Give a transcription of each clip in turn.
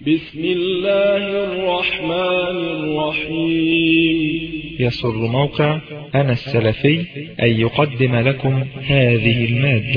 بسم الله الرحمن الرحيم. يسر موقع أنا السلفي أن يقدم لكم هذه المادة.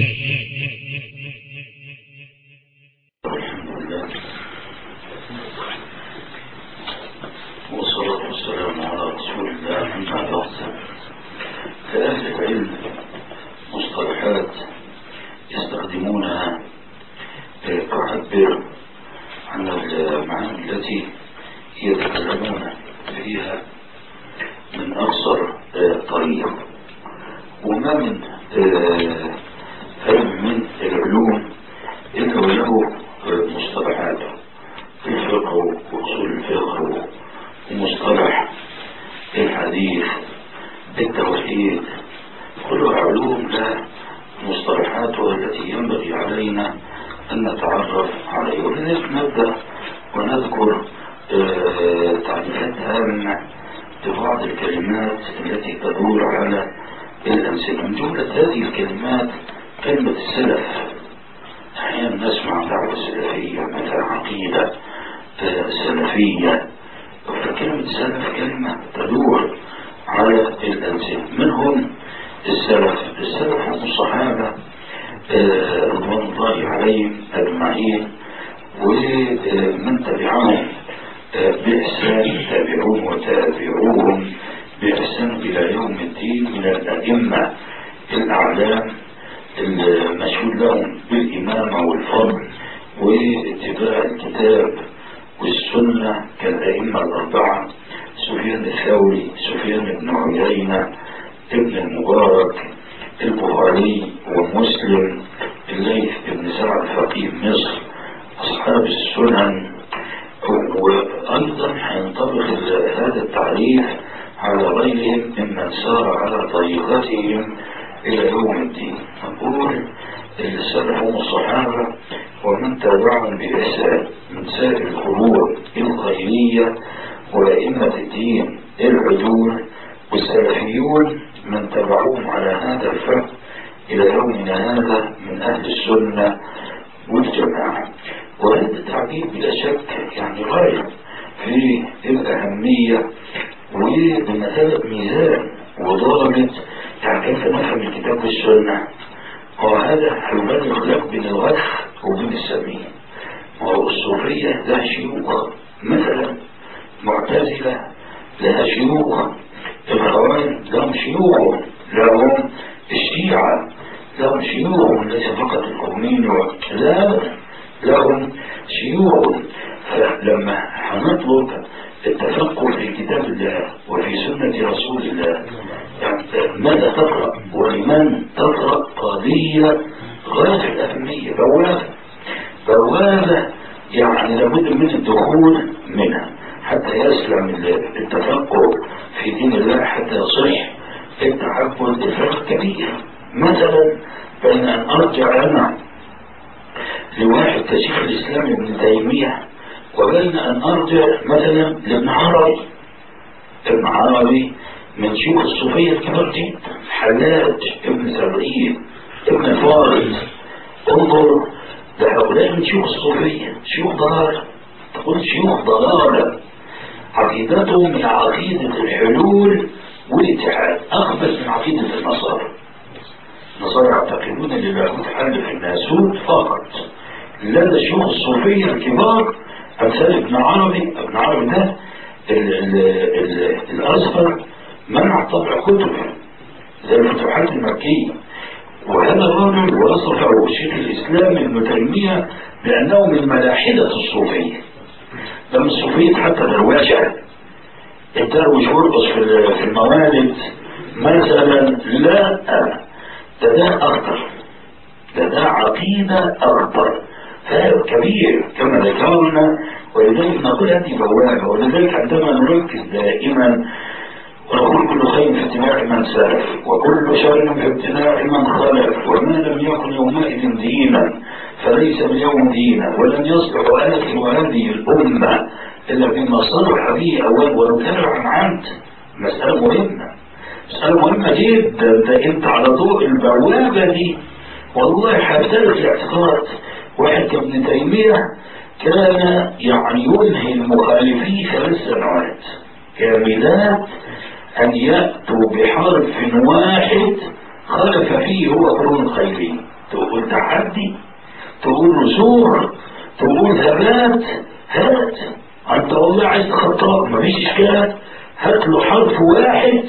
والصلاة والسلام على رسول الله. أما بعد، فأهل العلم مصطلحات يستخدمونها تعبر عن المعاني التي يتكلمون فيها من أقصر طريق، وما من علم من العلوم إلا وله مصطلحات في الفقه وأصول الفقه ومصطلح الحديث التوحيد، كلها علوم لها مصطلحاتها التي ينبغي علينا أن نتعرف عليه. ولذلك نبدأ ونذكر تعريفات هامة لبعض الكلمات التي تدور على الأمثلة. من جملة هذه الكلمات كلمة السلف. أحيانا نسمع دعوة سلفية، مثلا عقيدة سلفية، فكلمة السلف كلمة تدور على الأمثلة. منهم السلف هم الصحابة رضوان الله عليهم أجمعين، ومن تبعهم بإحسان، تابعون وتابعوهم بإحسان إلى يوم الدين من الأئمة الأعلام المشهود لهم بالإمامة والفضل واتباع الكتاب والسنة كالأئمة الأربعة: سفيان الثوري، سفيان بن عيينة، ابن المبارك، البخاري ومسلم، الليث بن سعد فقيه مصر، أصحاب السنن. وأيضا هينطبق هذا التعريف على غيرهم ممن سار على طريقتهم إلى يوم الدين. نقول السلف هم الصحابة ومن تابعهم بإحسان من سائر القرون الخيرية وأئمة الدين العدول، والسلفيون من تبعوهم على هذا الفهم إلى يومنا هذا من أهل السنة والجماعة. وهذا التعبير بلا شك يعني غاية في الأهمية وبمثابة ميزان وضابط يعني كيف نفهم الكتاب والسنة. وهذا حيبان الخلاف بين الغث وبين السمين. والصوفية لها شيوخ، مثلا معتزلة لها شيوخ، الخوارج لهم شيوخ، لهم الشيعة لهم شيوخ، ليس فقط الكومين، لا لهم شيوخ. فلما هنطلب التفقه في كتاب الله وفي سنة رسول الله، يعني ماذا تقرأ ولمن تقرأ؟ قضية غاية الأهمية، بوابة يعني لابد من الدخول منها حتى يسلم التفقه في دين الله، حتى يصح التعبد. الفرق كبير مثلا بين أن أرجع أنا لواحد كشيخ الإسلام ابن تيمية وبين أن أرجع مثلا لابن عربي. ابن عربي من شيوخ الصوفية الكبار جدا، حلاج، ابن سبعين، ابن فارس. انظر لهؤلاء من شيوخ الصوفية، شيوخ ضلالة، تقول شيوخ ضلالة، عقيدتهم هي عقيدة الحلول والاتحاد، أخبث من عقيدة النصارى. النصارى يعتقدون أن لاهوت حل في الناسوت فقط. لا، شيوخ الصوفية الكبار أمثال ابن عربي ده الأزهر منع طبع كتبه زي الفتوحات المكية، وهذا الرجل وصفه شيخ الإسلام ابن تيمية بأنه من ملاحدة الصوفية. ده من الصوفية حتى درواشة، الدروش يرقص في الموالد مثلا، لا، ده أخطر، ده عقيدة أخطر، فارق كبير كما ذكرنا. ولذلك نقول هذه بوابة. ولذلك عندما نركز دائما ونقول كل خير في اتباع من سلف وكل شر في ابتداع من خلف، وما لم يكن يومئذ دينا فليس باليوم دينا، ولن يصلح آخر هذه الأمة إلا بما صلح به أول ونكرر عن عمد. مسألة مهمة جدا. ده أنت على ضوء البوابة دي والله هيختلف الاعتقاد. واحد كابن تيمية كان يعني ينهي المخالفين 3 سنوات كاملات أن يأتوا بحرف واحد خالف فيه هو قرون خيري. تقول تحدي، تقول رسوخ، تقول ثبات، هات أنت والله عايز خطأ مفيش إشكال، هات له حرف واحد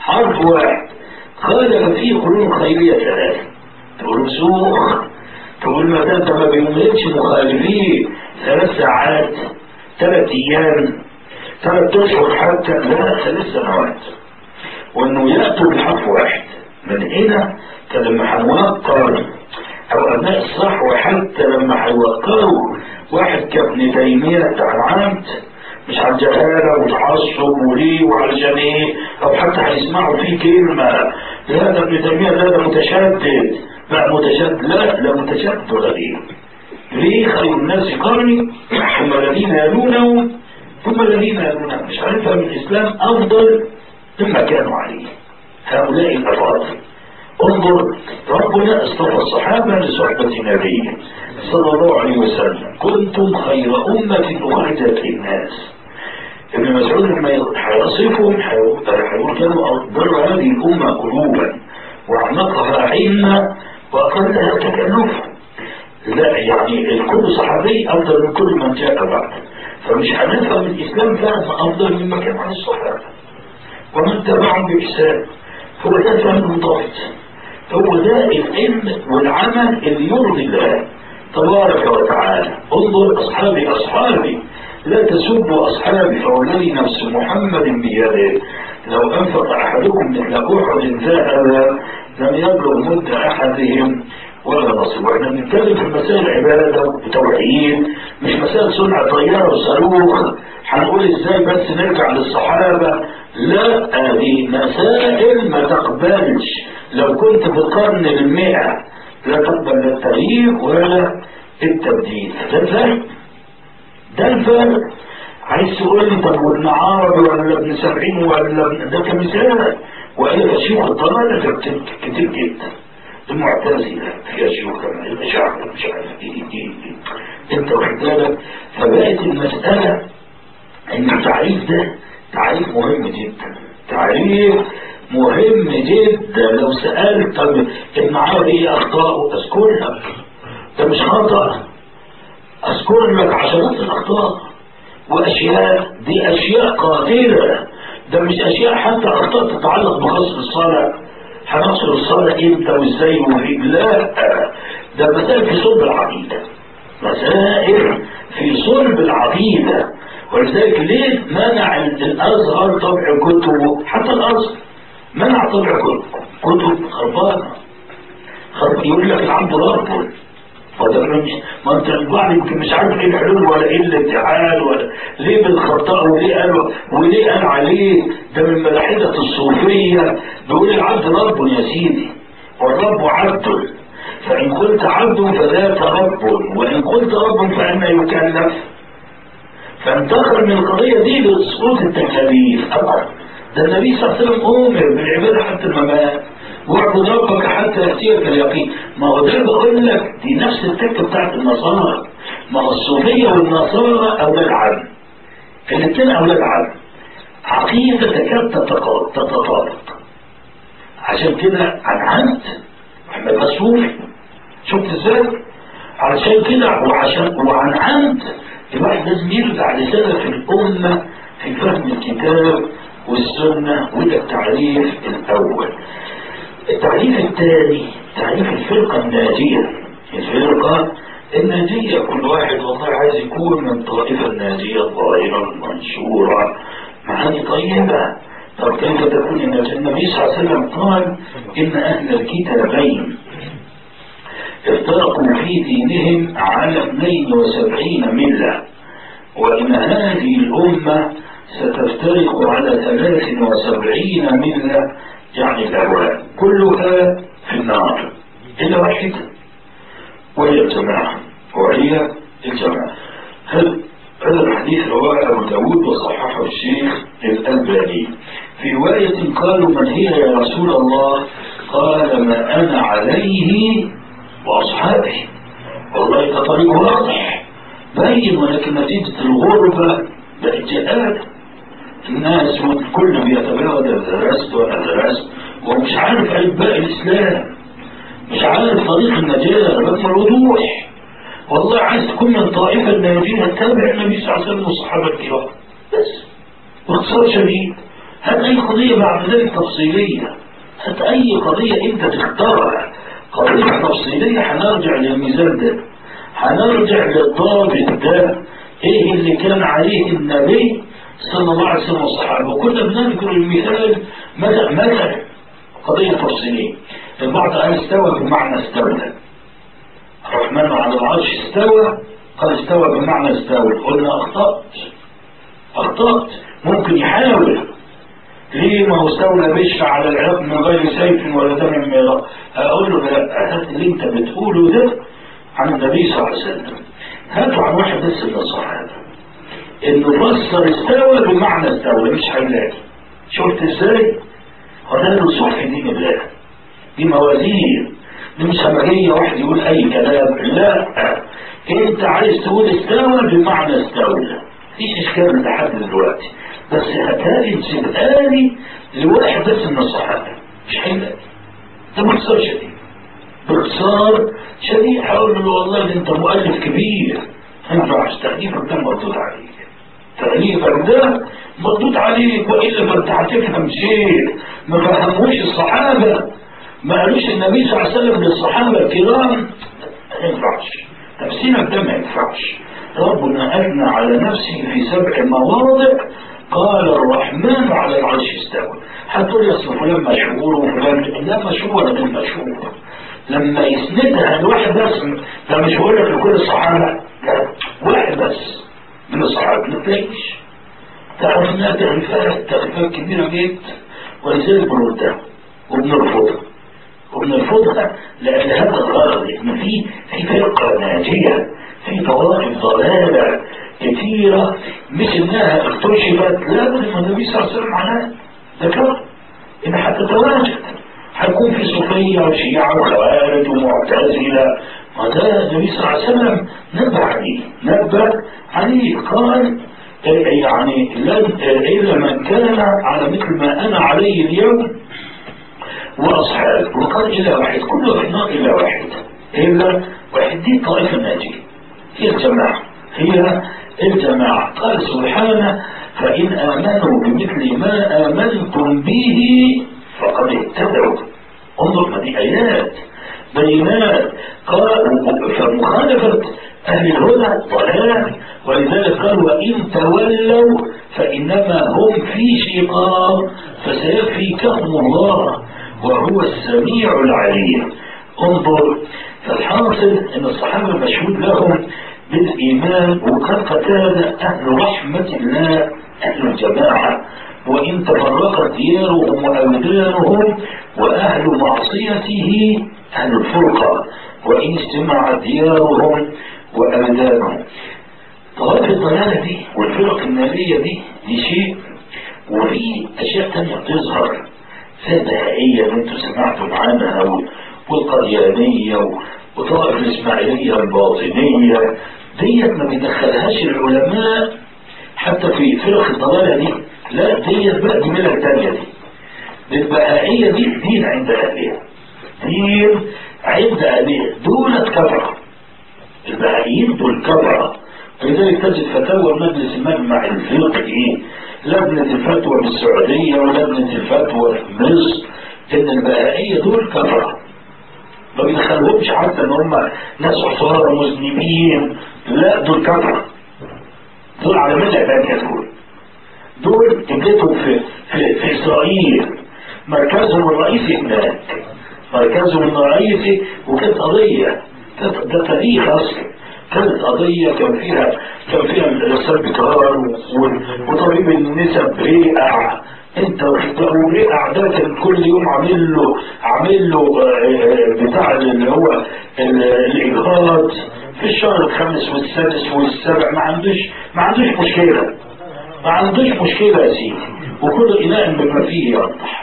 خالف فيه قرون خيرية 3. تقول رسوخ، تقول ما ده ما بيملكش مخالفين 3 ساعات 3 أيام 3 أشهر حتى، لا 3 سنوات. وانه يأتوا بحرف واحد. من هنا لما هنوقر او ابناء الصحوة حتى لما هيوقروا واحد كابن تيمية بتاع العمد مش على الجهالة وتعصب وليه وعلشان ايه، او حتى هيسمعوا فيه كلمة لا ده ابن تيمية ده متشدد بقى متشدد، لا متشدد ولا ليه خير الناس قرني ثم الذين يلونهم ثم الذين يلونهم. مش عارفها من الاسلام افضل مما كانوا عليه هؤلاء الأفاضل. انظر ربنا اصطفى الصحابة لصحبة نبيه صلى الله عليه وسلم، كنتم خير أمة أخرجت للناس. ابن مسعود لما هيصفهم هيقول كانوا أفضل هذه الأمة قلوبا وأعمقها علما وأقلها تكلفا. لا يعني كل صحابي أفضل من كل من جاء بعد، فمش هنفهم الإسلام فهم أفضل مما كان عن الصحابة ومن تبعهم بإحسان. هو ده فهم منضبط، هو ده العلم والعمل اللي يرضي الله تبارك وتعالى. انظر أصحابي لا تسبوا أصحابي فوالذي نفس محمد بيده لو أنفق أحدكم مثل أحد ذهب لم يبلغ مد أحدهم ولا نصيب. واحنا بنتكلم في مسائل عبادة وتوحيد، مش مسائل صنع طيارة وصاروخ هنقول ازاي بس نرجع للصحابة. لا هذه مسائل ما تقبلش لو كنت في القرن 100 لا تقبل لا التغيير ولا التبديل. ده الفرق. عايز تقول لي طب وابن عربي ولا ابن 70 ولا ده كمثال، وإلا شيوخ الضلالة كتير جدا، المعتزلة فيها شيوخ كمان، الأشاعرة مش عارف ايه انت واخد بالك. فبقت المسألة ان التعريف ده تعريف مهم جدا، تعريف مهم جدا. لو سألت طب ابن عربي ايه اخطاءه اذكرها، ده مش خطأ، اذكر لك عشرات الاخطاء واشياء دي اشياء قاتلة، ده مش اشياء حتى اخطاء تتعلق بخصم الصلاة، هنقصر الصلاة امتى وازاي وفي، لا ده مسائل في صلب العقيدة، مسائل في صلب العقيدة. ولذلك ليه منع الازهر طبع كتبه؟ حتى الازهر منع طبع كتب خربانة، يقول لك العبد رب، ما انت البعض يمكن مش عارف ايه الحلول ولا ايه الاتحاد ولا ليه بالخطأ وليه قال عليه ده من ملاحدة الصوفية. بيقول العبد رب يا سيدي والرب عبد، فإن قلت عبد فذاك رب وإن قلت رب فإنه يكلف. فانتقل من القضية دي لسقوط التكاليف. أبدا ده النبي صلى الله عليه وسلم أمر بالعبادة حتى الممات، واعبد ربك حتى يأتيك اليقين. ما هو ده بقول لك دي نفس التكة بتاعت النصارى، ما هو الصوفية والنصارى أولاد عم، الاثنين أولاد عم، عقيدة تكاد تتطابق. عشان كده عنعنت محمد الصوفي، شفت ازاي؟ علشان كده وعنعنت الواحد لازم يرجع لسلف الأمة في فهم الكتاب والسنة. وده التعريف الأول. التعريف الثاني تعريف الفرقة الناجية. الفرقة الناجية كل واحد والله عايز يكون من طائفة الناجية الظاهرة المنشورة، معاني طيبة. طب كيف تكون الناجية؟ النبي صلى الله عليه وسلم قال إن أهل الكتابين افترقوا في دينهم على 72 ملة، وإن هذه الأمة ستفترق على 73 ملة، يعني الأهواء كلها في النار إلا واحدة وهي الجماعة، هذا الحديث رواه أبو داود وصححه الشيخ الألباني. في رواية قالوا من هي يا رسول الله؟ قال ما أنا عليه وأصحابي. والله ده طريق واضح، باين، ولكن نتيجة الغربة بقت جهالة. الناس والكل بيتباهى درست ولا درست ومش عارف ألباء الإسلام، مش عارف طريق النجاة رغم الوضوح. والله عايز تكون من طائفة الناجين تتابع النبي صلى الله عليه وسلم والصحابة الكرام بس، باختصار شديد. هات أي قضية بعد ذلك تفصيلية، هات أي قضية أنت تختارها قضية تفصيلية، هنرجع للميزان ده، هنرجع للضابط ده، إيه اللي كان عليه النبي صلى الله عليه وسلم والصحابة. وكنا بنذكر المثال مثلا قضية تفصيلية. البعض قال استوى بمعنى استولى، الرحمن على العرش استوى، قال استوى بمعنى استولى. قلنا أخطأت. ممكن يحاول، ليه؟ ما هو استولى بيشفع على العراق من غير سيف ولا دم ميراث. أقول له لا، هات اللي أنت بتقوله ده عن النبي صلى الله عليه وسلم، هاته عن واحد بس من الصحابة إنه فسر استوى بمعنى استولى، مش هيلاقي. شفت إزاي؟ وده الوصول في دين الله، دي موازين، دي مش همجية واحد يقول أي كلام. لا، أنت عايز تقول استوى بمعنى استولى، مفيش إشكال لحد دلوقتي، بس هتلاقي سبقاني لواحد بس من الصحابة مش هيلاقي. ده باختصار شديد، باختصار شديد. هقول له والله أنت مؤلف كبير، ما ينفعش تأليفك ده مردود عليك، تأليفك ده مردود عليك، وإلا فأنت هتفهم شيء ما فهموش الصحابة، ما قالوش النبي صلى الله عليه وسلم للصحابة الكرام. ما ينفعش تفسيرك ده، ما ينفعش. ربنا أثنى على نفسه في 7 مواضع قال الرحمن على العرش استوى. هتقول يا فلان مشهور وفلان لا مشهور ولا غير مشهور، لما يسندها لواحد بس، ده مش هقول لك لكل الصحابة، لا، واحد بس من الصحابة ما تلاقيش. تعرف انها تعريفات كبيرة جدا، ولذلك بنردها وبنرفضها لأن هذا الغرض إن في فرقة ناجية، في طوائف ضلالة كثيرة، مش إنها اكتشفت، لا بد من النبي صلى الله عليه وسلم عنها ذكر إن هتتواجد، هيكون في صوفية وشيعة وخوارج ومعتزلة، وده النبي صلى الله عليه وسلم نبه عليه قال يعني إلا من كان على مثل ما أنا عليه اليوم وأصحاب، وقال إلا واحد، كل واحد إلا واحد، دي طائفة ناجية، هي الجماعة. قال سبحانه فإن آمنوا بمثل ما آمنتم به فقد اهتدوا. انظر، ما دي آيات بينات. قال فمخالفة أهل الهدى ضلال، ولذلك قال وإن تولوا فإنما هم في شقاق فسيكفيكهم الله وهو السميع العليم. انظر، فالحاصل ان الصحابة مشهود لهم بالايمان، وقد قتال اهل رحمة الله اهل الجماعة، وان تفرقت ديارهم وابدانهم، واهل معصيته اهل الفرقة، وان اجتمعت ديارهم وابدانهم. طوائف الضلالة دي والفرق النارية دي شيء، وفي اشياء تانية بتظهر زي البهائية اللي انتوا سمعتوا عنها، والقريانية وطائف الإسماعيلية الباطنية، ديت ما بيدخلهاش العلماء حتى في فرق الضلالة دي، لا ديت بقى دي ملة تانية. دي البهائية دي دين عند أهلها، دولت كفرة، البهائيين دول كفرة. ولذلك تجد فتاوى مجلس المجمع الفقهي، لجنة الفتوى بالسعودية ولجنة الفتوى في مصر، إن البهائية دول كفرة، ما بيدخلهمش حتى إن هم ناس عصارى مسلمين، لا دول كفرة، دول على مدى تانية، دول جبتهم في إسرائيل، مركزهم الرئيسي هناك، وكانت قضية، ده تاريخ أصلا، كانت قضية كان فيها الإرسال بكرار، وطبيب النسب ريقع، انت وريقع ده كان كل يوم عامل له بتاع اللي هو الإجهاض في الشهر الخامس والسادس والسابع، ما عندوش مشكلة يا سيدي، وكل إناء بما فيه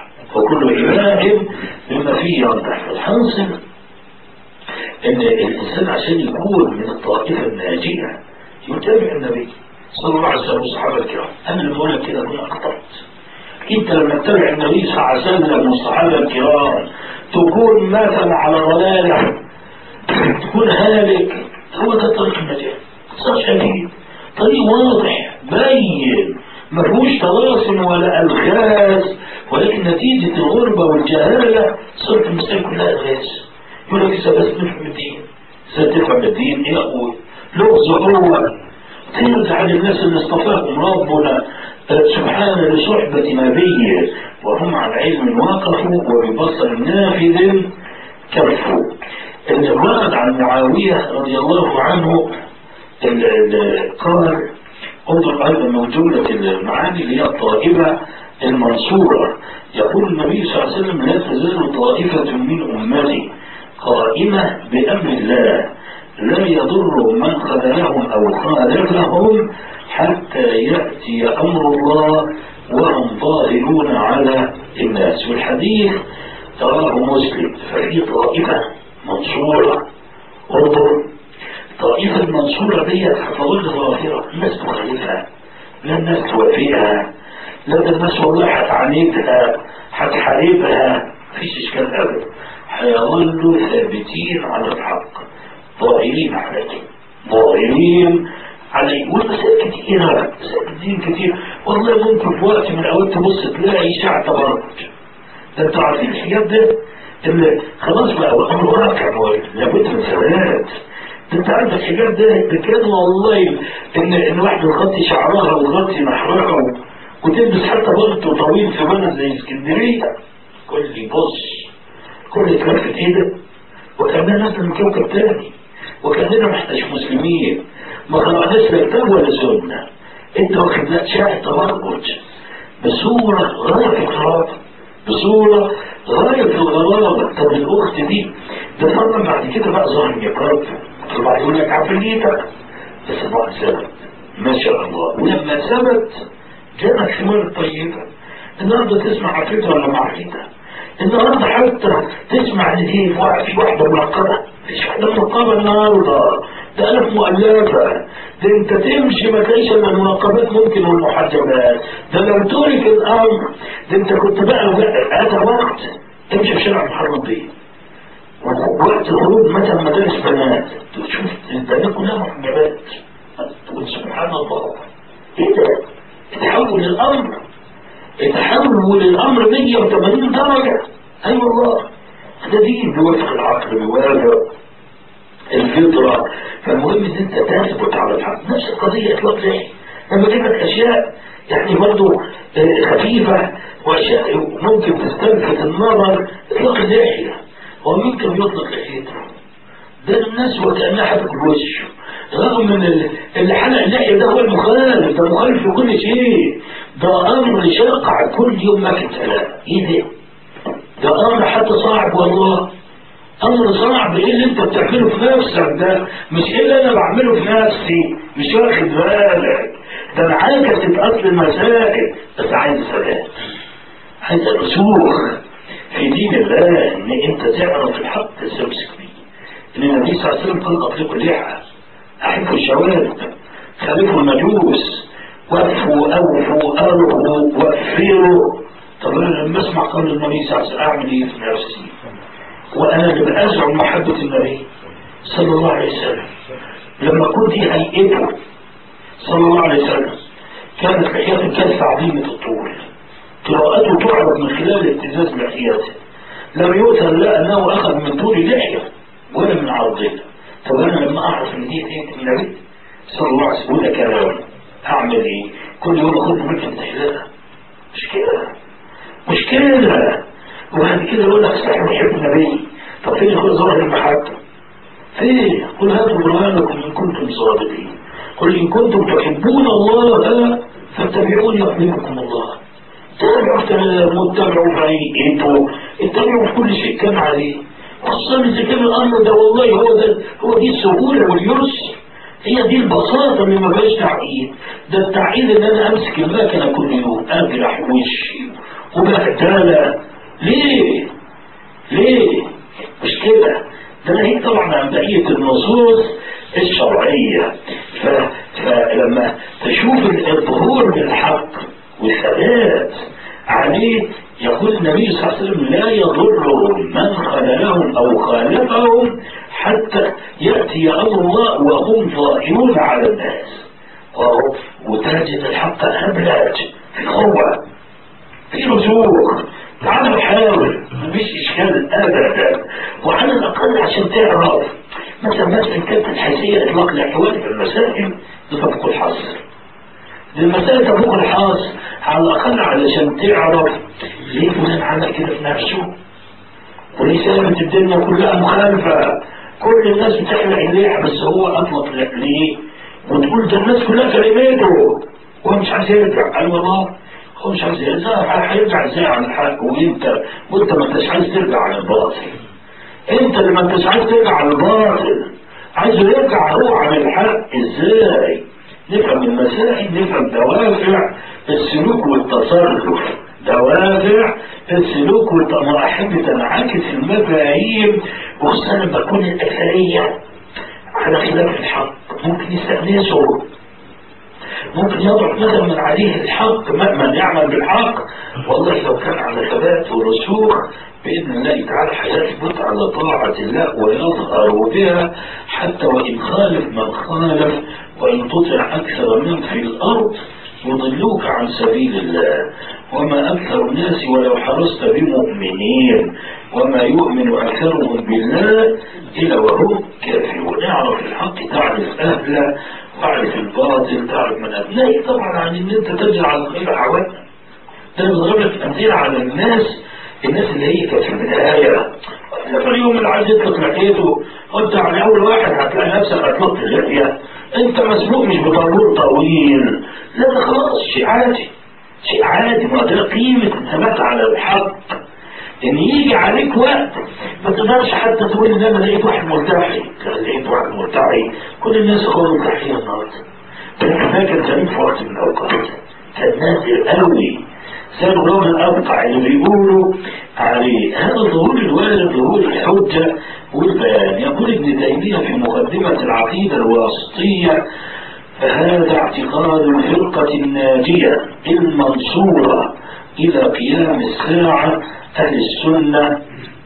ينضح. الحاصل ان الانسان عشان يكون من الطائفة الناجية يتابع النبي صلى الله عليه وسلم والصحابة الكرام. أنا اللي بقول لك كده كنا أخطأت. أنت لما تتابع النبي صلى الله عليه وسلم والصحابة الكرام تكون مثلا على ضلالة، تكون هالك. هو ده طريق النجاة، صار شديد، طريق واضح باين ما فيهوش طلاسم ولا ألغاز، ولكن نتيجة الغربة والجهالة صارت المسائل كلها ألغاز. يقول لك إذا بس نفهم الدين، إذا تفهم الدين إيه أقول لغز هو ترجع للناس اللي اصطفاهم ربنا سبحانه لصحبة نبيه وهم على علم وقفوا وببصر نافذ كفوا. اللي ورد عن معاوية رضي الله عنه قال انظر أيضا من جملة المعاني اللي هي الطائفة المنصورة. يقول النبي صلى الله عليه وسلم لا تزال طائفة من أمتي قائمة بأمر الله لا يضر من خذلهم أو خالفهم حتى يأتي أمر الله وهم ظاهرون على الناس. والحديث رواه مسلم. ففي طائفة منصورة، انظر الطائفة المنصورة دي هتظل ظاهرة، الناس تخالفها لا الناس توافقها، لا ده الناس والله هتعاندها هتحاربها، مفيش إشكال أبدا، هيظلوا ثابتين على الحق ظاهرين عليه ظاهرين عليه. والمسائل كتيرة، مسائل كتير والله ممكن في وقت من الأوقات تبص تلاقي إشاعة تبرج. ده انتوا عارفين الحاجات ده اللي خلاص بقى الأمر واقع لابد من ثبات. انت عندك الحاجات ده كان والله ان واحد يغطي شعرها ويغطي نحرها وتلبس حتى بلطو طويل في بلد زي اسكندريه، كل يبص كل يتلفت ايده وكاننا ناس من كوكب تاني، وكاننا محتاج مسلمين ما خلقناش لا كتاب ولا سنه. انت واخد لك شاعر تبرج بصوره غايه في الغرابه، بصوره غايه في الغرابه. طب الاخت دي ده طبعا بعد كده بقى ظهر يقرب طبعا يقول لك عفريتك، بس الله ثبت ما شاء الله. ولما ثبت جاءت ثمار طيبه. النهارده تسمع عفريتها ولا ما عفريتها؟ النهارده حتى تسمع ان في واحده منقبه، مفيش واحده منقبه النهارده، ده ألف مؤلفه. ده انت تمشي ما تلاقيش الا المنقبات ممكن والمحجبات. ده لو ترك الامر ده انت كنت بقى هذا وقت تمشي في شارع محرم بيه وقت خروج مثلا مدارس بنات تشوف البنات كلها محجبات، تقول سبحان الله ايه ده؟ اتحول الامر 180 درجه. اي والله ده دين بيوافق العقل بيوافق الفطره. فالمهم ان انت تثبت على الحق. نفس القضيه اطلاق ليه لما تجيب لك اشياء يعني برضه خفيفه واشياء ممكن تستلفت النظر. اطلاق اللحيه ومين كان يطلق لحيته؟ ده الناس وكأنها حتى وشه، رغم من اللي حلق اللحية ده هو المخالف، ده مخالف في كل شيء. ده أمر شاقع كل يوم ما كنت إيه ده أمر حتى صعب والله، أمر صعب. إيه اللي أنت بتعمله في نفسك ده؟ مش إيه اللي أنا بعمله في نفسي، مش واخد بالك. ده أنا عاكست أصل المسائل، بس عايز ثبات، عايز رسوخ في دين الله، ان انت تعرف الحق تستمسك به. ان النبي صلى الله عليه وسلم قال اطلقوا اللحى، احبوا الشوارب، خالفوا المجوس، وقفوا اوفوا ارهوا وفروا. طب انا لما اسمع قول النبي صلى الله عليه وسلم اعمل ايه في نفسي؟ وانا اللي ازعم محبه النبي صلى الله عليه وسلم. لما كنت هيئته صلى الله عليه وسلم كانت لحيته كالفه عظيمه الطول، قراءته تعرض من خلال اهتزاز لحياته، لم يؤثر لا انه اخذ من طول لحيه ولا من عرضها. طب انا لما اعرف ان دي النبي صلى الله عليه وسلم ولا كلام اعمل ايه؟ كل يوم اخذ منك التحليلات، مشكله. وبعد كده يقول لك صحيح بحب النبي. طب فين يكون ظاهر المحبه؟ فين؟ قل هاتوا برهانكم ان كنتم صادقين، قل ان كنتم تحبون الله فاتبعوني يحببكم الله. تابعوا فريقه، اتبعوا في كل شيء كان عليه، خصوصا اذا كان الامر ده والله هو دي السهوله واليسر، هي دي البساطه اللي ما فيهاش تعقيد. ده التعقيد ان انا امسك المكنه كل يوم اجرح وشي وبهدله. ليه؟ مش كده. ده ناهيك طبعا عن بقيه النصوص الشرعيه. فلما تشوف الظهور بالحق والثبات عليه، يقول النبي صلى الله عليه وسلم لا يضرهم من خذلهم أو خالفهم حتى يأتي أمر الله وهم ظاهرون على الناس. وتجد الحق أبلج في قوة في رسوخ. تعالوا حاول، مش إشكال أبدا. وعلى الأقل عشان تعرف مثلا كانت الحيثية إطلاق الأحوال في المسائل تفوق الحصر، للمسائل تفوق الحصر على الأقل علشان تعرف ليه فلان عمل كده في نفسه، وليه سابت الدنيا كلها مخالفة، كل الناس بتحلق إليها بس هو أطلق ليه، وتقول ده الناس كلها كلماته وهو مش عايز يرجع. قال والله هو مش عايز يرجع، هيرجع ازاي عن الحق وانت ما انتش عايز ترجع عن الباطل؟ انت اللي ما انتش عايز ترجع عن الباطل، عايز يرجع هو عن الحق. ازاي؟ نفهم المسائل، نفهم دوافع السلوك والتصرف، دوافع السلوك والمراحل تنعكس المفاهيم، وخصوصا لما تكون الأكثرية على خلاف الحق ممكن يستأنسوا، ممكن يضرب مثلا من عليه الحق من يعمل بالحق. والله لو كان على ثبات ورسوخ بإذن الله تعالى هيثبت على طاعة الله ويظهر بها، حتى وإن خالف من خالف، وإن تطع أكثر من في الأرض يضلوك عن سبيل الله، وما أكثر الناس ولو حرصت بمؤمنين، وما يؤمن أكثرهم بالله إلا وهم كافرون. اعرف الحق تعرف أهله، تعرف الباطل تعرف من أبنائه. طبعا عن إن أنت تجعل الخير عوامل، ده نضرب لك أمثلة على الناس اللي هي كانت في البداية في اليوم اللي عايز يطلق لحيته، وانت على أول واحد هتلاقي نفسك أطلقت اللحية، انت مسبوق مش بطابور طويل، لا ده خلاص شيء عادي، شيء عادي. ما ده قيمة الثبات على الحق، ان يجي عليك وقت ما تقدرش حتى تقول ان انا لقيت واحد ملتحي، لقيت واحد ملتحي كل الناس اخوة ملتحية النهارده. انا فاكر كان في وقت من الاوقات كان نادر قوي زي الرجل الأبقع اللي بيقولوا عليه. هذا ظهور الوارد ظهور الحجة والبيان. يقول ابن تيمية في مقدمة العقيدة الواسطية: فهذا اعتقاد الفرقة الناجية المنصورة إلى قيام الساعة أهل السنة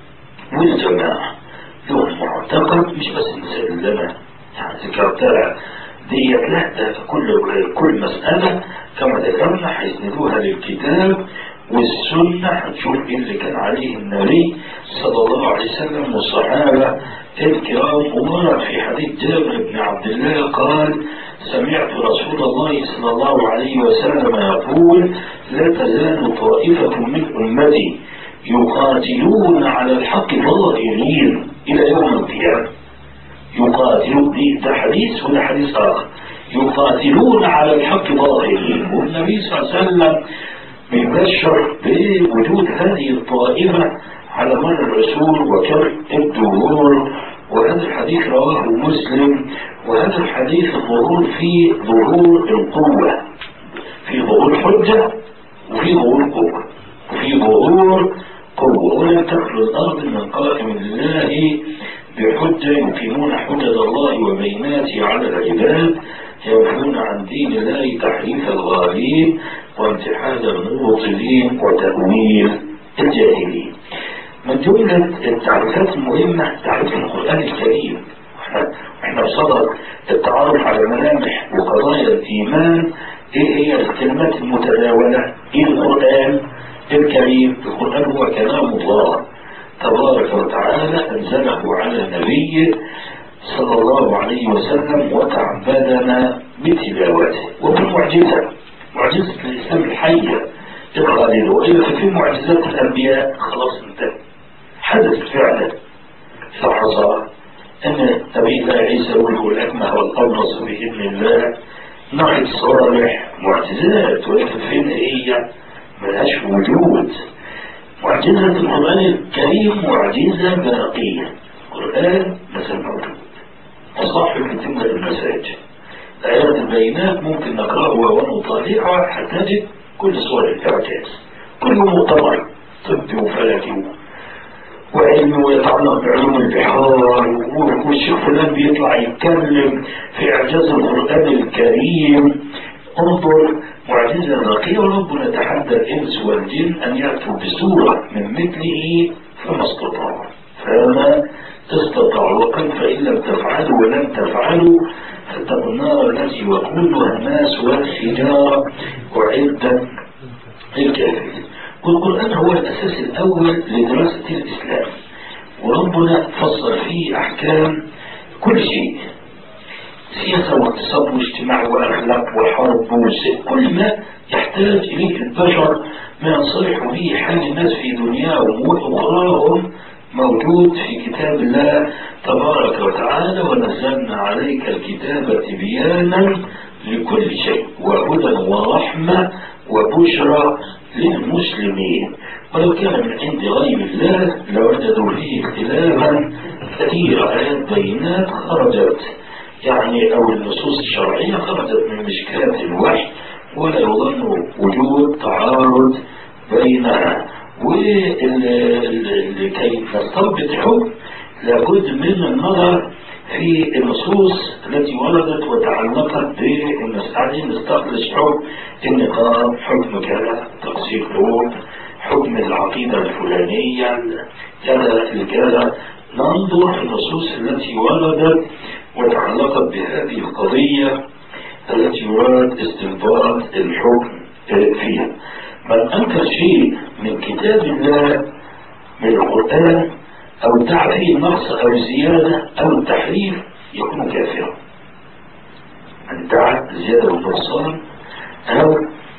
والجماعة. له معتقد مش بس مسلمة يعني ذكرتها ديت، لا ده كل مسألة كما ذكرنا هيسندوها للكتاب والسنة. هنشوف ايه اللي كان عليه النبي صلى الله عليه وسلم والصحابة الكرام. ومرة في حديث جابر بن عبد الله قال: سمعت رسول الله صلى الله عليه وسلم يقول: لا تزال طائفة من أمتي يقاتلون على الحق ظاهرين إلى يوم القيامة. يقاتلون، ده حديث وده حديث آخر. يقاتلون على الحق ظاهرين، والنبي صلى الله عليه وسلم بيبشر بوجود هذه الطائفة على مر الرسول وكم الظهور. وهذا الحديث رواه مسلم. وهذا الحديث الظهور في ظهور القوة، في ظهور حجة وفي ظهور قوة، وفي ظهور قوة. ولم تخلو الأرض من قائم الله بحجة يقيمون حجة الله وبيناته على العباد، ينفون عن دين الله تحريف الغالين وامتحان المبطلين وتأويل الجاهلين. من جملة التعريفات المهمة تعريف القرآن الكريم. احنا بصدد التعرف على ملامح وقضايا الإيمان. ايه هي الكلمات المتداولة؟ ايه القرآن الكريم؟ القرآن هو كلام الله تبارك وتعالى أنزله على نبيه صلى الله عليه وسلم وتعبدنا بتلاوته. وبالمعجزة، معجزة الإسلام الحية الخالدة. وإلا في معجزات الأنبياء خلاص انتهى، حدث فعلا. فحصل أن نبي الله عيسى يقول الأكمه والأبرص بإذن الله، ناقة صالح، معجزات. ولكن فين هي؟ ملهاش وجود. معجزة القرآن الكريم معجزة باقية. القرآن مثل موجود، وصاحب تتم المساجد. آيات البينات ممكن نقرأها ونطالعها حتى نجد كل صور الإعجاز، كل مؤتمر طبي وفلكي وعلم ويتعلق بعلوم البحار، والشيخ فلان بيطلع يتكلم في إعجاز القرآن الكريم. انظر معجزة راقية، وربنا تحدى الإنس والجن أن يأتوا بسورة من مثله فما استطاعوا، فما استطاعوا. وقال فإن لم تفعلوا ولم تفعلوا فاتقوا النار التي وقودها الناس والحجارة أعدت للكافرين. والقرآن هو الأساس الأول لدراسة الإسلام، وربنا فصل فيه أحكام كل شيء، سياسة واقتصاد واجتماع وأخلاق وحرب كل ما يحتاج إليه البشر ما ينصلح به حال الناس في دنياهم وأخراهم موجود في كتاب الله تبارك وتعالى. ونزلنا عليك الكتاب تبيانا لكل شيء وهدى ورحمة وبشرى للمسلمين. ولو كان من عند غير الله لوجدوا فيه اختلافا كثيرا. آيات بينات خرجت يعني أو النصوص الشرعية خرجت من مشكلة الوحي، ولا يظن وجود تعارض بينها. ولكي نستنبط حكم لابد من النظر في النصوص التي وردت وتعلقت بالمسألة، نستخلص حكم النقاب، حكم كذا، تقصير حقوق، حكم العقيدة الفلانية كذا. ننظر في النصوص التي وردت وتعلقت بهذه القضية التي يراد استنباط الحكم فيها. من أنكر شيء من كتاب الله من القرآن أو ادعى فيه النقص أو الزيادة أو التحريف يكون كافرا. من ادعى زيادة ونقصان أو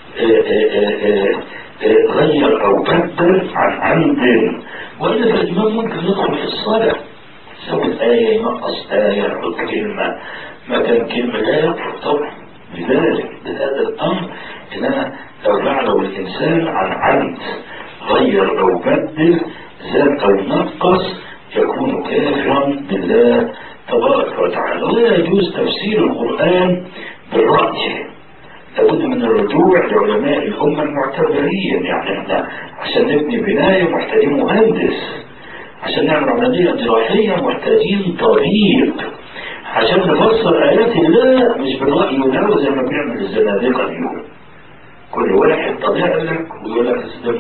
غير أو بدل عن عمد. وإلا فالإمام ممكن يدخل في الصلاة يسوي آية ينقص آية يحط كلمة مكان كلمة لا يكفر طبعا بذلك بهذا الأمر. إنما لو فعله الإنسان عن عمد غير أو بدل زاد أو نقص يكون كافرا بالله تبارك وتعالى. ولا يجوز تفسير القرآن بالرأي، لابد من الرجوع لعلماء الأمة المعتبرين. يعني احنا عشان نبني بناية محتاجين مهندس، عشان نعمل عملية جراحية محتاجين طبيب، عشان نفسر آيات الله مش بالرأي والهوى زي ما بيعمل الزنادقة اليوم. كل واحد طبيع لك ويقول لك ده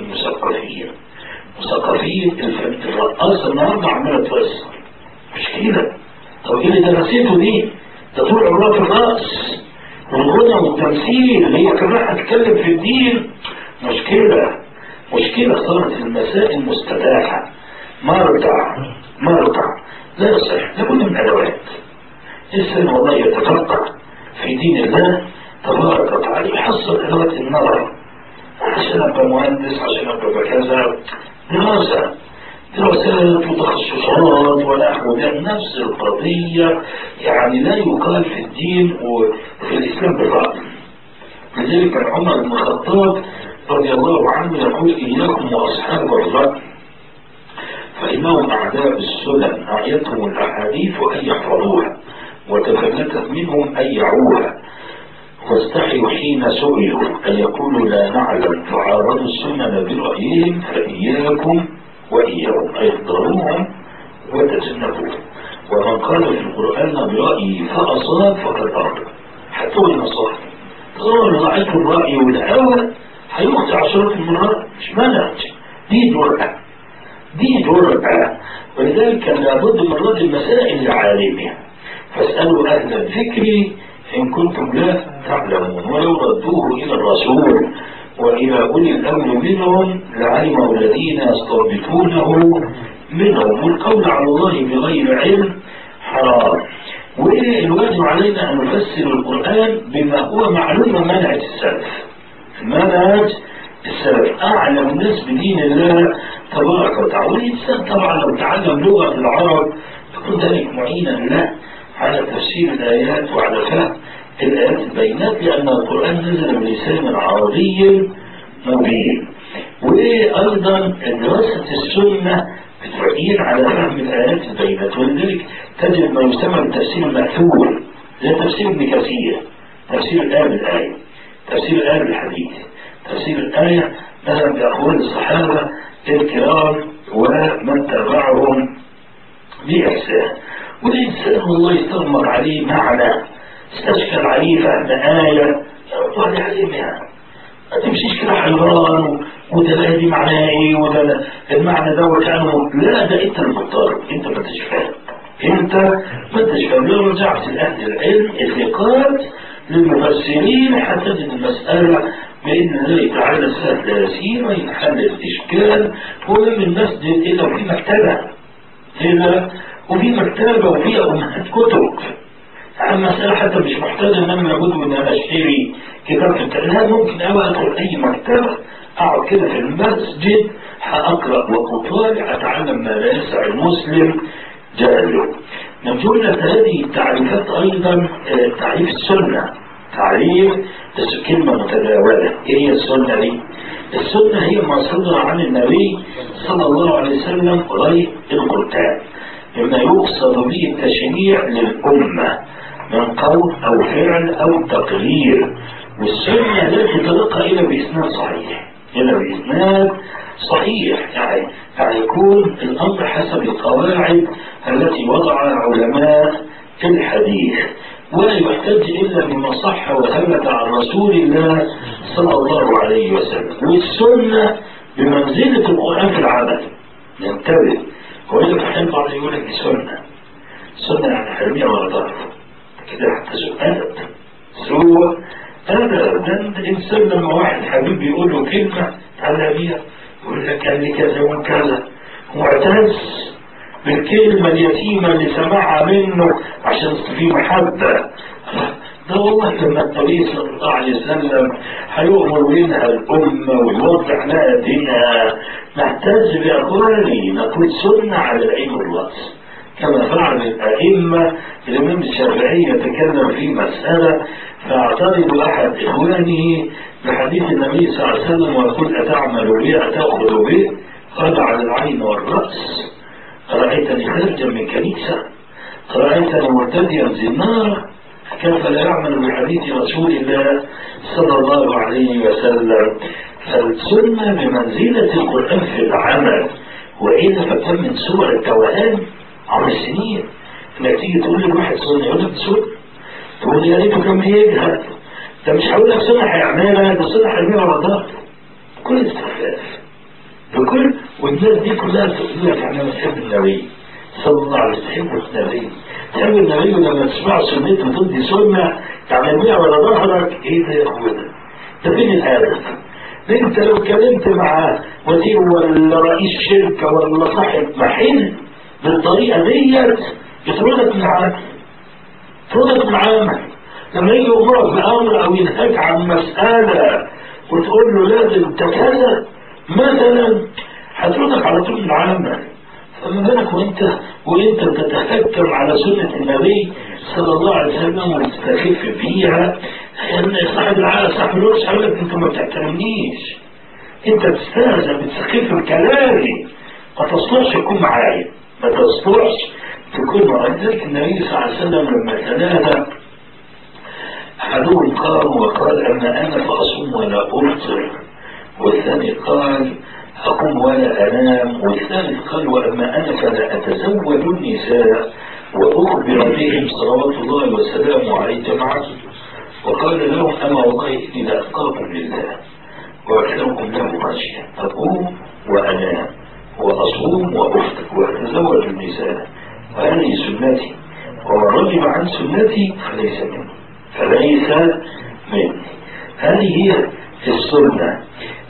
مثقفين الرقاصة النهارده عمالة تفسر مشكلة. طب ايه اللي درسته دي؟ ده طول عمرها في الرأس والغنى والتمثيل، هي كمان هتتكلم في الدين. مشكلة صارت المسائل مستباحة. مرضع لا يصح، لابد من أدوات. الإنسان والله يتفقه في دين الله تبارك وتعالى يحصل أدوات النظر، عشان أبقى مهندس، عشان أبقى كذا، دراسات وتخصصات ونحو نفس القضية. يعني لا يقال في الدين وفي الإسلام بالرأي. لذلك كان عمر بن الخطاب رضي الله عنه يقول إياكم وأصحاب الرأي فإنهم أعداء السنن، أعيتهم الأحاديث أن يحفظوها وتفلتت منهم أن يعوها، واستحيوا حين سئلوا أن يقولوا لا نعلم فعارضوا السنن برأيهم، فإياكم وإياهم أي احذروهم وتجنبوهم. ومن قال في القرآن برأيه فأصاب فقد أخطأ. حتى النصارى قالوا رأيت الرأي والهوى هيخطئ عشرات المرات، مش منهج، دي جرأة. ولذلك كان لابد من رد المسائل لعالمها، فاسألوا أهل الذكر إن كنتم لا تعلمون، ولو ردوه إلى الرسول وإلى أولي الأمر منهم لعلمه الذين يستنبطونه منهم. والقول على الله بغير علم حرام. والواجب علينا أن نفسر القرآن بما هو معلوم منهج السلف أعلم الناس بدين الله تبارك وتعالى. والإنسان طبعا لو تعلم لغة العرب يكون ذلك معينا له على تفسير الآيات وعلى فهم الآيات البينات، لأن القرآن نزل بلسان عربي مبين. وأيضا دراسة السنة بتعين على فهم الآيات البينات. ولذلك تجد ما يسمى بالتفسير المأثور زي تفسير ابن كثير، تفسير الآية بالآية، تفسير الآية بالحديث، تفسير الآية مثلا بأقوال الصحابة الكرام ومن تبعهم بإحسان. والإنسان والله يستغمر عليه معنى، استشكل عليه فهم آية، يا رب هذه علمها، ما تمشيش كده حيران وده دي معناه ايه وده المعنى ده وكانه لا، ده انت المضطرب، انت ما انتش فاهم، انت ما انتش فاهم. لو رجعت لاهل العلم الثقات للمفسرين هتجد المساله بإذن الله تعالى سهلة يسيرة، ينحل الإشكال. ومن المسجد إلا وفي مكتبة هنا وفي مكتبة وفي أمهات كتب. المسألة حتى مش محتاج إن أنا لابد إن أنا أشتري كتاب في التلفزيون، ممكن أنا أدخل أي مكتبة أقعد كده في المسجد هأقرأ وأطالع أتعلم ما لا يسع المسلم جهله. من جملة هذه التعريفات أيضا تعريف السنة، تعريف كلمة متداولة. إيه هي السنة دي؟ السنة هي ما صدر عن النبي صلى الله عليه وسلم غير القرآن، مما يقصد به التشريع للأمة من قول أو فعل أو تقرير. والسنة لا تتلقى إلا بإسناد صحيح، إلا بإسناد صحيح، يعني يكون الأمر حسب القواعد التي وضعها علماء الحديث، ولا يحتج إلا بما صح وثبت عن رسول الله صلى الله عليه وسلم. والسنة بمنزلة القرآن في العمل. ننتبه، هو اللي فحين بعض يقول لك السنة يعني حرمية ولا ضعف كده، حتى سؤال سوى هذا. ده الإنسان لما واحد حبيب يقول له كلمة على بيها يقول لك قال لي كذا وكذا، معتز بالكلمة اليتيمة اللي سمعها منه عشان في محبة. ده والله لما النبي صلى الله عليه وسلم هيؤمر منها الأمة ويوضح لها دينها، نحتاج بأقوالي نقول سنة على العين والرأس، كما فعل الأئمة. الإمام الشافعي يتكلم في مسألة فاعترض أحد إخوانه بحديث النبي صلى الله عليه وسلم ويقول أتعمل به أتأخذ به؟ قال على العين والرأس. رأيتني خارجا من كنيسة؟ رأيتني مرتديا زنارا؟ كيف لا يعمل بحديث رسول الله صلى الله عليه وسلم؟ فالسنة بمنزلة القرآن في العمل، وإلا فكم من سور التوهان عبر السنين. انك تيجي تقول لواحد سنة يقول لك سنة، تقول يا ريته كان بيجهد، ده مش هقول لك سنة هيعملها، ده سنة هيعملها رضاك. كل استخفاف بكل، والناس دي كلها تقول لك احنا بنحب النبي صلى الله عليه وسلم. تحب النبي ولما تسمع سنته تدي سنة تعمل بيها ولا ظهرك. ايه ده يا اخوانا؟ ده فين الهدف؟ انت لو اتكلمت مع وزير ولا رئيس شركة ولا صاحب محل بالطريقة ديت يطردك من العمل، يطردك من العمل. لما يجي يأمرك بأمر أو ينهاك عن مسألة وتقول له لازم انت كذا مثلا، هتردك على طول من العمل. فما بالك وانت تتحكم على سنة النبي صلى الله عليه وسلم وتستخف فيها. يعني صاحب العالم صاحب الوقت هيقول لك انت ما بتحترمنيش، انت بتستهزأ بتسخف بكلامي، ما تصلحش تكون معايا، ما تصلحش تكون معايا. لذلك النبي صلى الله عليه وسلم لما تنادى أحدهم قام وقال أما أنا فأصوم ولا أفطر، والثاني قال أقوم ولا أنام، والثالث قال وأما أنا فلا أتزوج النساء وأخبر بهم صلوات الله وسلامه عليه جماعة. وقال لهم أما والله إني لأتقاكم لله وأكثركم له خشية، أقوم وأنام وأصوم وأفطر وأتزوج النساء، وهذه سنتي، ومن رغب عن سنتي فليس مني، فليس مني. هذه هي السنة.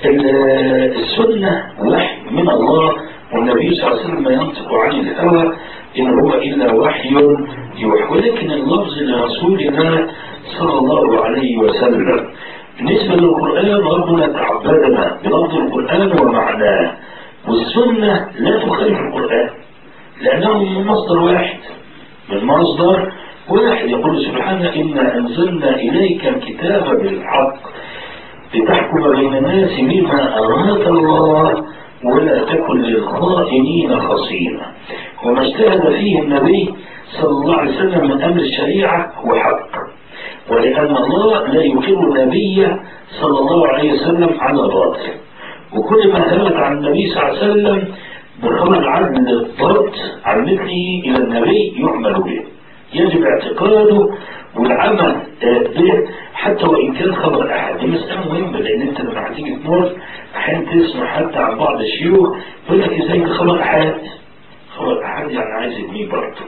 السنة وحي من الله، والنبي صلى الله عليه وسلم ينطق عن الهوى إن هو إلا وحي يوحى، ولكن اللفظ لرسول الله صلى الله عليه وسلم. بالنسبة للقرآن ربنا تعبدنا بلفظ القرآن ومعناه، والسنة لا تخالف القرآن لأنه من مصدر واحد، من مصدر واحد. يقول سبحانه إنا أنزلنا إليك الكتاب بالحق لتحكم بين الناس بما أراك الله ولا تكن للخائنين خصيما. وما اجتهد فيه النبي صلى الله عليه وسلم من أمر الشريعة هو حق، ولأن الله لا يقر النبي صلى الله عليه وسلم على باطل. وكل ما ثبت عن النبي صلى الله عليه وسلم بخبر العدل الضبط عن مثله إلى النبي يعمل به، يجب اعتقاده والعمل به حتى وإن كان خبر أحد. دي مسألة مهمة، لأن أنت لما هتيجي تمر أحيانا تسمع حتى عن بعض الشيوخ يقول لك إزاي ده خبر أحد؟ خبر أحد يعني عايز يبنيه برضه.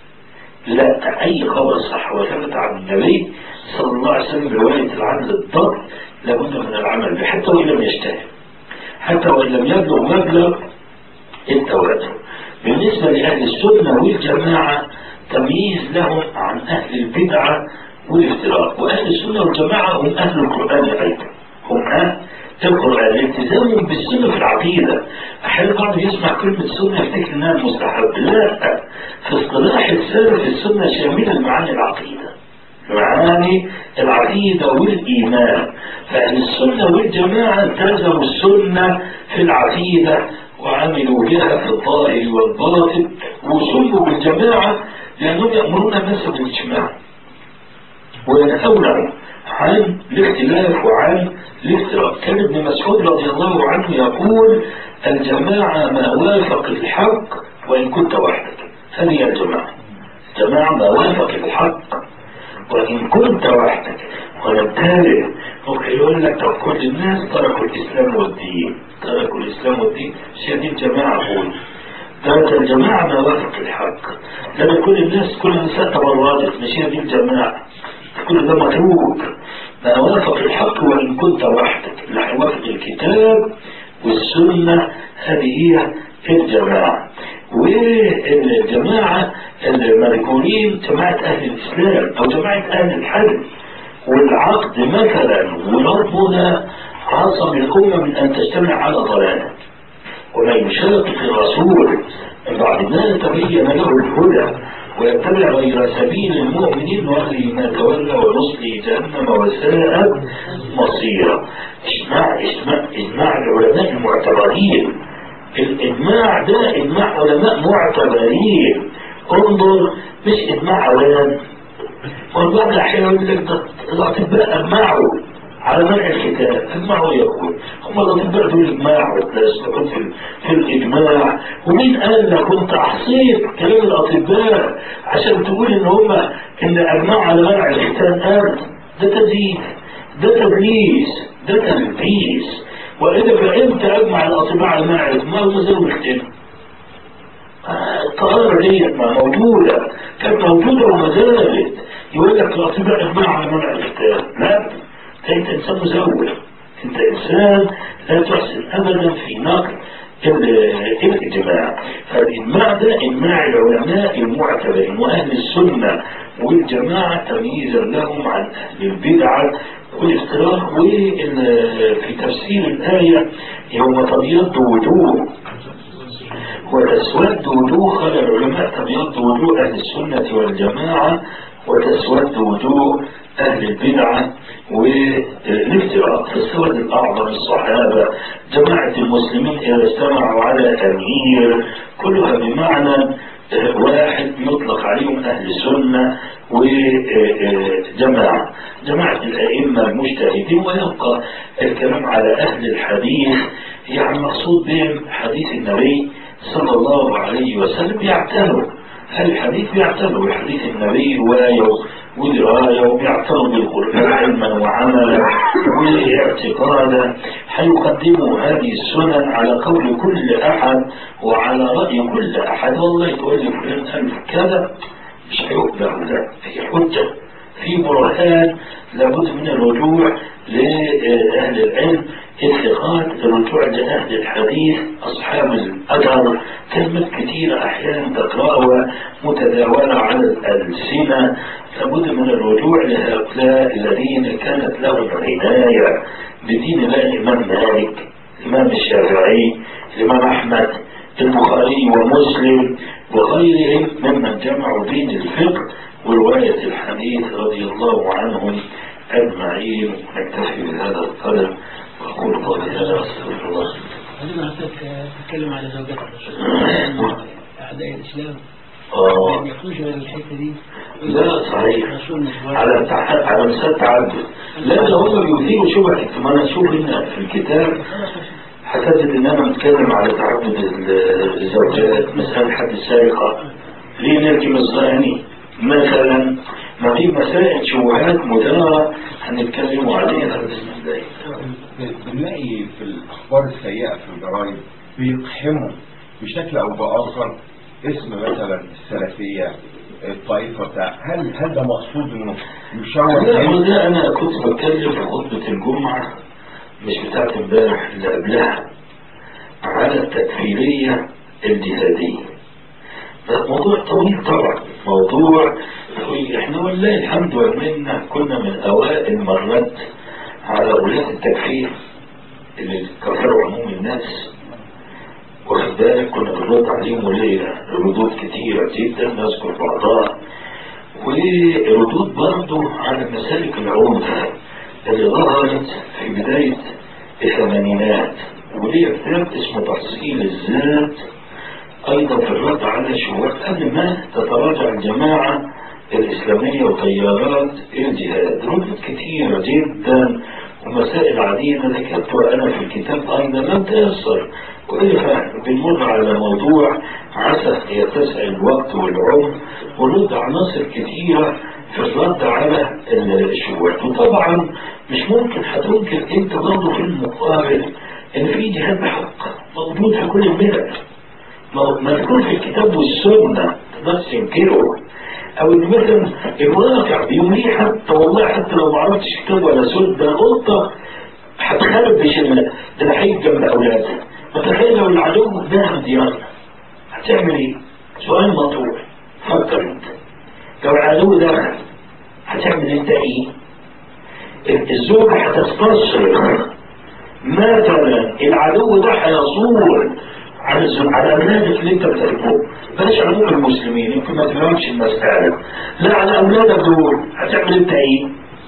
لا، أي خبر صح وثبت عن النبي صلى الله عليه وسلم برواية العدل الضبط لابد من العمل به حتى وإن لم يجتهد، حتى وإن لم يبلغ مبلغ التواتر. بالنسبة لأهل السنة والجماعة تمييز لهم عن أهل البدعة والافتراء. وأهل السنة والجماعة هم أهل القرآن أيضا، هم أهل القرآن. الالتزام بالسنة في العقيدة. أحيانا بعض يسمع كلمة سنة يفتكر إنها مستحب، لا، في اصطلاح السلف السنة شاملة لمعاني العقيدة، معاني العقيدة والإيمان. فأهل السنة والجماعة التزموا السنة في العقيدة وعملوا بها في الظاهر والباطن، وسموا بالجماعة لأنهم يأمرون الناس بالاجتماع وينهون عن الاختلاف وعن الافتراق. كان ابن مسعود رضي الله عنه يقول: الجماعة ما وافق الحق وإن كنت وحدك. هذه الجماعة، الجماعة ما وافق الحق وإن كنت وحدك. ونبتالي ممكن يقول لك طب كل الناس تركوا الإسلام والدين، تركوا الإسلام والدين، مش هذه الجماعة. أقول ده الجماعة ما وافق الحق، لأن كل الناس كل النساء تبرجت، مش هذه الجماعة. كل ده متروك. ما وافق الحق وإن كنت وحدك، اللي هيوافق الكتاب والسنة هذه هي الجماعة. والجماعة المذكورين جماعة أهل الإسلام أو جماعة أهل الحديث والعقد مثلا. وربنا عصم الأمة من أن تجتمع على ضلالة، ومن يشاقق الرسول من بعد ما تبين له الهدى ويتبع غير سبيل المؤمنين نوليه ما تولى ونصلي جهنم وساءت مصيرا. إجماع العلماء المعتبرين. الإجماع ده إجماع علماء معتبرين. انظر، مش إجماع عوام. والبعض أحيانا يقول لك الأطباء أجمعوا على منع الختان، أجمعوا يقول هم الأطباء دول أجمعوا، لا يستطيعون في الإجماع. ومين قال لك كنت أحصيت كلام الأطباء عشان تقول إن هم إن أجمعوا على منع الختان؟ ده تزييف، ده تدليس، ده تلبيس. وإذا فأنت أجمع الأطباء على منع الختان هم زي الختان. الطهارة ديت موجودة، كانت موجودة وما زالت. يقول لك الأطباء أجمعوا على منع الختان، لا، أنت إنسان مزور، أنت إنسان لا تحسن أبدا في نقل الإجماع. فالإجماع ده إجماع العلماء المعتبرين وأهل السنة والجماعة تمييزا لهم عن أهل البدعة والافتراق. وفي تفسير الآية يوم تبيض وجوه وتسود وجوه، قال العلماء تبيض وجوه أهل السنة والجماعة وتسود وجوه أهل البدعة والافتراء. فالسود الأعظم الصحابة، جماعة المسلمين إذا اجتمعوا على أمير، كلها بمعنى واحد يطلق عليهم أهل السنة وجماعة، جماعة الأئمة المجتهدين. ويبقى الكلام على أهل الحديث، يعني مقصود بهم حديث النبي صلى الله عليه وسلم. يعتنوا هل الحديث، يعتنوا بحديث النبي رواية ودراية، وبيعتنوا بالقرآن علما وعملا واعتقادا. هيقدموا هذه السنن على قول كل أحد وعلى رأي كل أحد. والله تقول لي فلان قال كذا، مش هيقبل ده، هي حجة في برهان. لابد من الرجوع لأهل العلم الثقات، الرجوع لأهل الحديث أصحاب الأثر. كلمات كثيرة أحيانا تقرأها متداولة على الألسنة. لابد من الرجوع لهؤلاء الذين كانت لهم عناية بدين الله. الإمام مالك، الإمام الشافعي، الإمام أحمد، البخاري ومسلم وغيرهم ممن جمعوا بين الفقه ورواية الحديث رضي الله عنهم أجمعين. نكتفي بهذا القدر وأقول قولي هذا أستغفر الله. عندما تتكلم على زوجات أعداء الإسلام يخرجوا من الحتة دي؟ لا صحيح، على مسألة تعدد. لا، هم بيثيروا شبهة. ما أنا أشوف هنا في الكتاب هتجد ان انا متكلم على تعدد الزوجات، مسألة حد السرقة، ليه نرجم الزاني مثلا. ما في مسائل شبهات مدارة هنتكلم عليها بإذن الله. بنلاقي في الأخبار السيئة في الجرايد بيقحموا بشكل أو بآخر اسم مثلا السلفية، الطائفة بتاع، هل ده مقصود إنه يشعر؟ لا أنا كنت بتكلم في خطبة الجمعة مش بتاعت امبارح اللي قبلها على التكفيرية الجهادية. ده موضوع طويل طبعا، موضوع طويل. احنا والله الحمد والمنة كنا من أوائل مرات على ولاة التكفير اللي كفروا عموم الناس، واخد بالك، كنا بنرد عليهم وليلة ردود كتيرة جدا نذكر بعضها، وردود برضو على مسالك العنف اللي ظهرت في بداية الثمانينات، وليه كتاب اسمه تحصيل الذات ايضا في الرد على شبهات قبل ما تتراجع الجماعة الاسلامية وتيارات الجهاد. ردود كتيرة جدا ومسائل عديدة ذكرتها انا في الكتاب ايضا لم تيسر، بنمر على موضوع عسى يتسع الوقت والعمر ونرد عناصر كتيرة في الرد على الشبهات. وطبعا مش ممكن هتنكر انت برضه في المقابل ان في جهاد بحق موجود في كل البلد، ما تكون في الكتاب والسنة بس تنكره، او ان مثلا الواقع بيمليه حتى والله حتى لو ما عرفتش كتاب ولا سنة ده قطة هتخربش الحيط جنب اولادها. فتخيل لو العدو داخل ديارنا هتعمل ايه؟ سؤال مطروح، فكر انت لو العدو داخل هتعمل انت ايه؟ الزوجة هتستصرخ مثلا العدو ده هيصور على اولادك اللي انت بتحبهم، بلاش عموم المسلمين يمكن ما تفهمش المسألة، لا على اولادك دول هتعمل انت ايه؟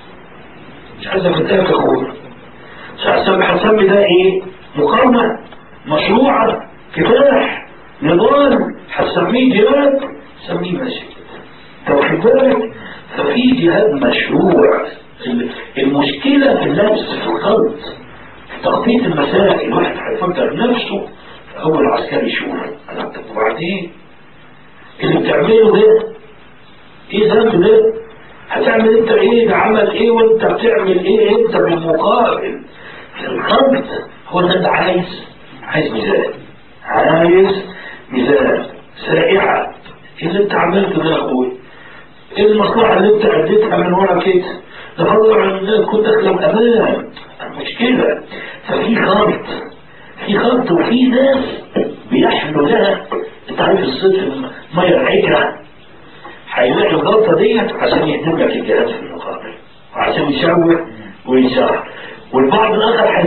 مش عايز افتاك اخويا، مش هسمي ده ايه؟ مقاومة مشروعة، كفاح، نضال، هسميه جهاد، سميه مسجد. توحيد بالك، ففي جهاد مشروع. المشكلة في اللبس في الخلط، في تخطيط المسائل. الواحد هيفكر نفسه في أول عسكري يشوف وبعدين اللي بتعمله ده ايه ذنب ده؟ هتعمل انت ايه؟ ده عمل ايه وانت بتعمل ايه انت بالمقابل؟ في الخلط هو ده انت عايز ميزان، عايز ميزان سائعة. ايه اللي انت عملته ده يا اخوي؟ ايه المصلحة اللي انت اديتها من ورا كده؟ ده فضل عن الناس كنت اخلم امان. المشكلة في خلط وفي ناس بيحملوا لها، انت عارف الصيف مية العجرة، هيلاقي الغلطة ديت عشان يهدم لك الجهاز في المقابل وعشان يشوه ويشرح، والبعض الاخر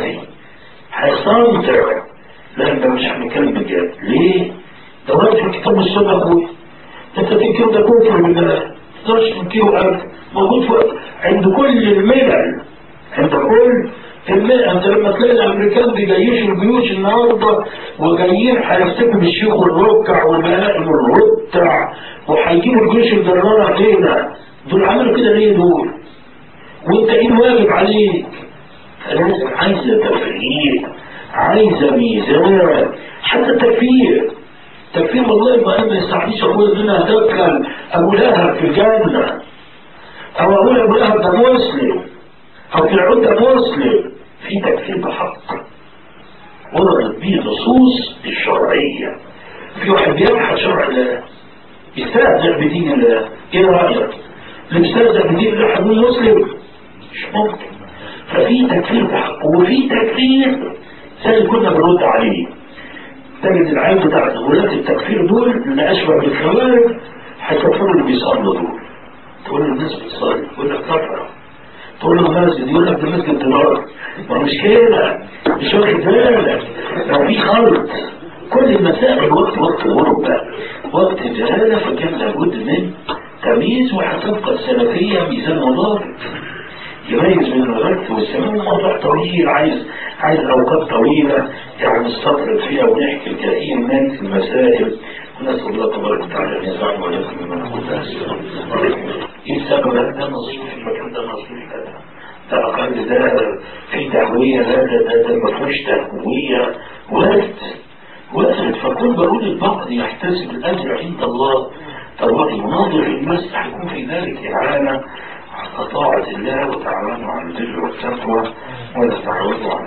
هيستمتع. لا انت مش هنتكلم بجد. ليه؟ ده ورد في الكتاب والسنة اخوي، انت تنكر ده كفر بالله، تقدرش تنكره ابدا، موجود عند كل الملل، عند كل الملل. انت لما تلاقي الامريكان بيجيشوا الجيوش النهارده وجايين هيفتكوا بالشيخ والركع والبهائم والرتع وهيجيبوا الجيوش الجرارة هنا، دول عملوا كده ليه دول؟ وانت ايه الواجب عليك؟ عايزة تفريق، عايزة ميزان. حتى التكفير والله ما يستحديش اقول ان انا ادخل ابو لهب في الجنة، او اقول ابو لهب ده مسلم او فرعون ده مسلم. في تكفير بحق وردت به نصوص الشرعية. في واحد بيبحث شرع الله يستهزأ بدين الله، ايه رأيك؟ اللي بيستهزأ بدين الله هيكون مسلم؟ مش ممكن. ففي تكفير بحق وفي تكفير زي كنا بنرد عليه. تجد العين بتاعت ولاة التكفير دول اللي أشبه بالخوارج هيكفروا اللي بيصلوا دول. تقول له الناس بتصلي يقول لك كفرة، تقول له مسجد يقول لك ده مسجد دولار. ما مش كده، مش واخد بالك. لو في خلط كل المسائل وقت غربة، وقت جهالة، فكان لابد من تمييز، وهتبقى السلفية ميزان وضابط يميز بين الغرب والسماء. موضوع طويل عايز أوقات طويلة يعني نستطرد فيها ونحكي الكثير من المسائل، ونسأل الله تبارك وتعالى أن يسعنا ولكم مما نقول. إيه السبب؟ ده نصيب في المكان ده، نصيب هذا الأقل ده في تهوية، ده ما فيهوش تهوية، وارد. فكل بقول البعض يحتسب الأجر عند الله، طبعا مناظر الناس هيكون في ذلك إعانة على طاعة الله، وتعاونوا على البر والتقوى ولا تعاونوا